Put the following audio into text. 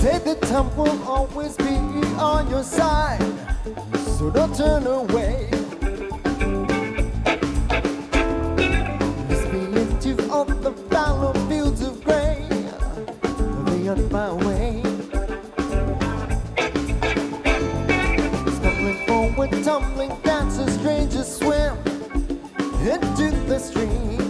Say the time will always be on your side, so don't turn away. Misbeative of the fallow fields of grain, beyond my way. Stumbling forward, tumbling, dancing, strangers swim into the stream.